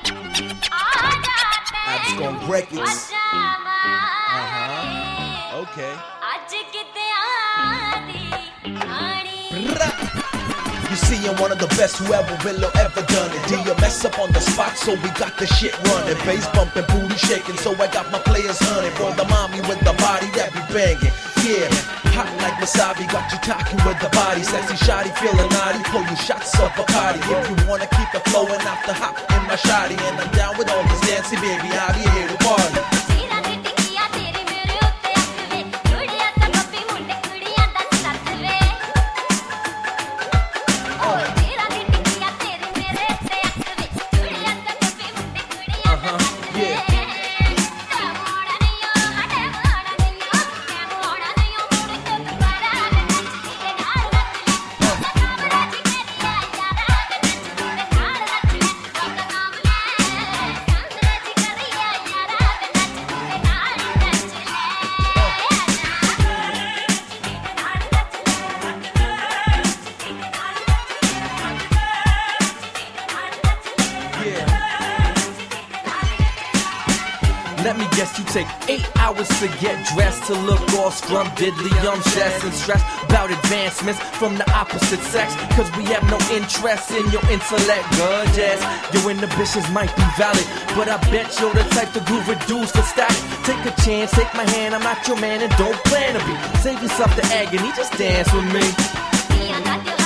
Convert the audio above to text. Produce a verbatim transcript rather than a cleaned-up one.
Abscon Records. Uh-huh. Okay. You see, I'm one of the best who ever will or ever done it. D M S up on the spot, so we got the shit running. Bass bumping, booty shaking, so I got my players hunting. For the mommy with the body that be banging. Yeah, hot like wasabi, got you talking with the body. Sexy shawty, feeling naughty, pull you shots of Bacardi. If you wanna keep it flowing, off the hop in my shawty. And I'm down with all this dancing, baby, I'll be here to party. Let me guess, you take eight hours to get dressed, to look all scrum diddly, I'm stressed and stressed about advancements from the opposite sex, cause we have no interest in your intellect. Gorgeous, your inhibitions might be valid, but I bet you're the type to groove reduce the static. Take a chance, take my hand, I'm not your man and don't plan to be. Save yourself the agony, just dance with me.